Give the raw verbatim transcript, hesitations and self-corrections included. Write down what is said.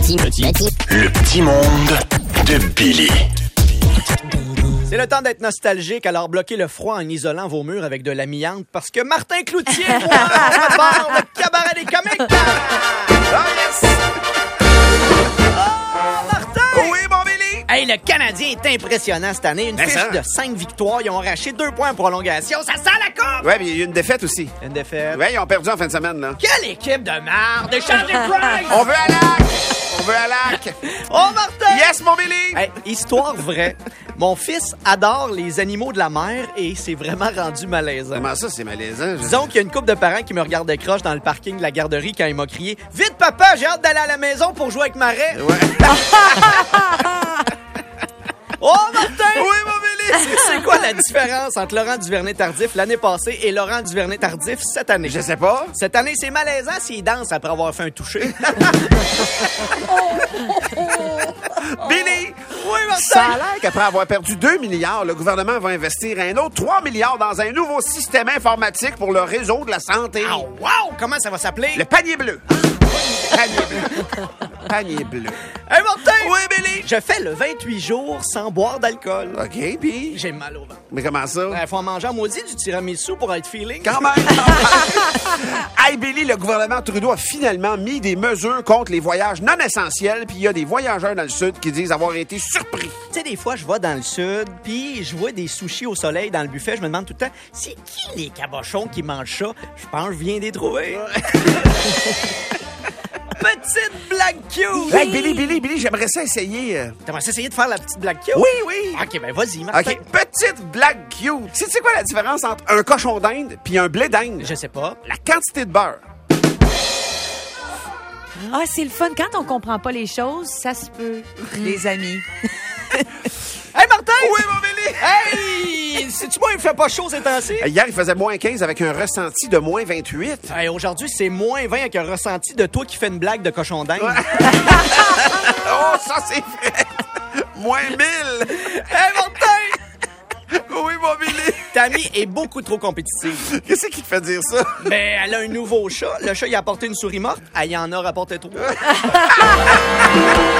petit, petit, petit, Le petit monde de Billy. C'est le temps d'être nostalgique, alors bloquez le froid en isolant vos murs avec de l'amiante parce que Martin Cloutier, moi, on part le cabaret des comiques. Ah, yes! Oh, Martin! Oui, mon Billy! Hey, le Canadien est impressionnant cette année. Une Ben fiche ça. de cinq victoires. Ils ont arraché deux points en prolongation. Ça sent la coupe! Ouais, mais il y a eu une défaite aussi. Une défaite. Ouais, ils ont perdu en fin de semaine, là. Quelle équipe de merde! De Charlie Price! On veut à l'arc! On veut à l'arc! Oh, Martin! Yes, mon Billy! Hey, histoire vraie. Mon fils adore les animaux de la mer et c'est vraiment rendu malaisant. Comment ça, c'est malaisant? Je- Disons qu'il y a une couple de parents qui me regardaient croche dans le parking de la garderie quand il m'a crié « Vite, papa, j'ai hâte d'aller à la maison pour jouer avec Marais! Ouais. » Oh, Martin! Oui, mon Billy! C'est quoi la différence entre Laurent Duvernay-Tardif l'année passée et Laurent Duvernay-Tardif cette année? Je sais pas. Cette année, c'est malaisant s'il danse après avoir fait un toucher. Billy! Oui, Martin! Ça a l'air qu'après avoir perdu deux milliards, le gouvernement va investir un autre trois milliards dans un nouveau système informatique pour le réseau de la santé. Oh, wow! Comment ça va s'appeler? Le panier bleu. Panier bleu. Panier bleu. Hey, Martin! Oui, Billy! Je fais le vingt-huit jours sans boire d'alcool. OK, puis... J'ai mal au ventre. Mais comment ça? Il faut en manger en maudit du tiramisu pour être feeling. Quand même! quand même. Hey, Billy, le gouvernement Trudeau a finalement mis des mesures contre les voyages non essentiels, puis il y a des voyageurs dans le Sud qui disent avoir été surpris. Tu sais, des fois, je vais dans le sud, puis je vois des sushis au soleil dans le buffet. Je me demande tout le temps, c'est qui les cabochons qui mangent ça? Je pense que je viens des trouver. Petite blague cute! Hey, Billy, Billy, Billy, j'aimerais ça essayer... euh, T'aimerais essayer de faire la petite blague cute? Oui, oui! OK, ben vas-y, Martin. OK, petite blague cute. C'est c'est quoi la différence entre un cochon d'Inde puis un blé d'Inde? Je sais pas. La quantité de beurre. Ah, c'est le fun. Quand on comprend pas les choses, ça se peut, les amis. Hey, Martin! Oui, mon Billy! Hey! Sais-tu moi, il fait pas chaud ces temps-ci? Hey, hier, il faisait moins quinze avec un ressenti de moins vingt-huit. Hey, aujourd'hui, c'est moins vingt avec un ressenti de toi qui fais une blague de cochon d'Inde. Oh, ça, c'est vrai! Moins mille! Hey, Martin! Oui, mon Billy! Tammy est beaucoup trop compétitive. Qu'est-ce qui te fait dire ça? Ben, elle a un nouveau chat. Le chat, il a apporté une souris morte. Elle y en a rapporté trois.